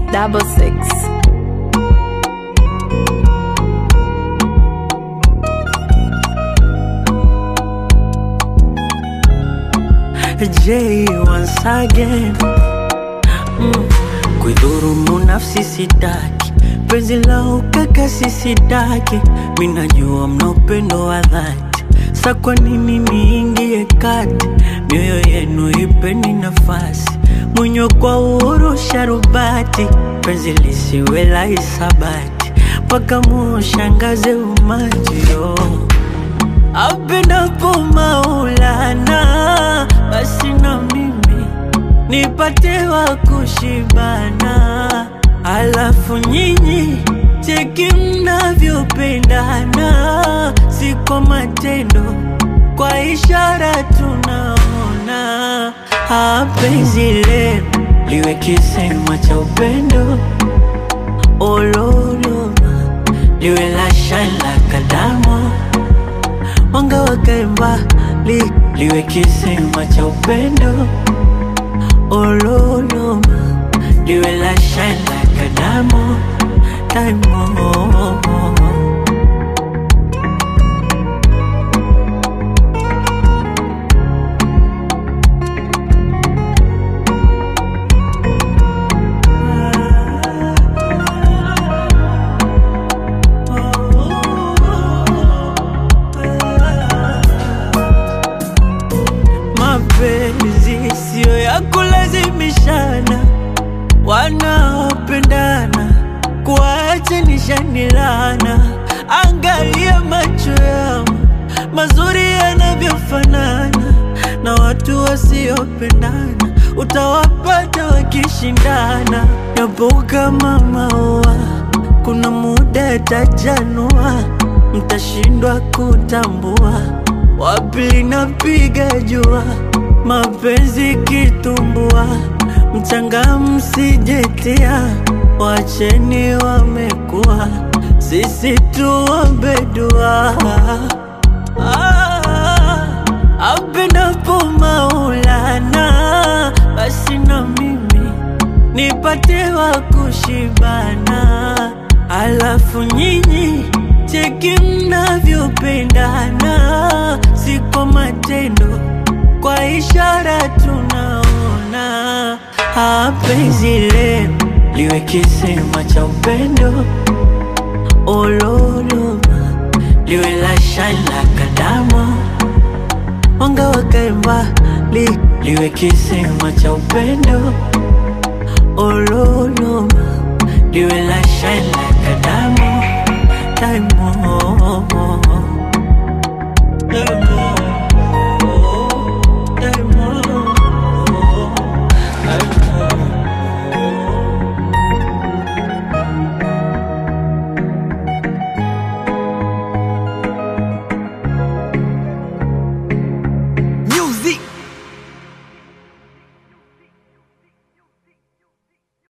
666. J once again. Kuidhurumu nafsi sitaki, penzi la ukaka sitaki. Minajua mna upendo wa dhati, sa kwa nini niingie kati? Mioyo yenu ipeni nafasi, mwenye kwa uhuru sharubati. Penzi lisiwe la hisabati, paka mushangaze umati yo. Apendapo Maulana, basi na mimi nipate wa kushibana. Alafu nyinyi cheki mnavyopendana, si kwa matendo, kwa ishara tunaona. Penzi lenu liwe kisema cha upendo, ololoma liwe la shine la kadamo. Wanga wakae mbali, liwe kisema cha upendo, ololoma liwe la shine like a diamond, diamond. Mapenzi sio ya kulazimishana, wanaopendana kuacha nishanilana. Angalia macho yao mazuri yanavyofanana, na watu wasiopendana utawapata wakishindana. Yapo kama maua, kuna muda yatajanua, mtashindwa kutambua wapi linapiga jua. Mapenzi kitumbua, mchanga msijetia, wacheni wamekuwa, sisi tuombe dua. Apendapo Maulana, basi na mimi nipate wa kushibana. Alafu nyinyi cheki mnavyopendana, si kwa matendo, kwa ishara tunaona. Penzi lenu liwe kisema cha upendo, ololoma liwe la shine la kadamo. Wanga wakae mbali, liwe kisema cha upendo, ololoma liwe la shine la kadamo, diamond.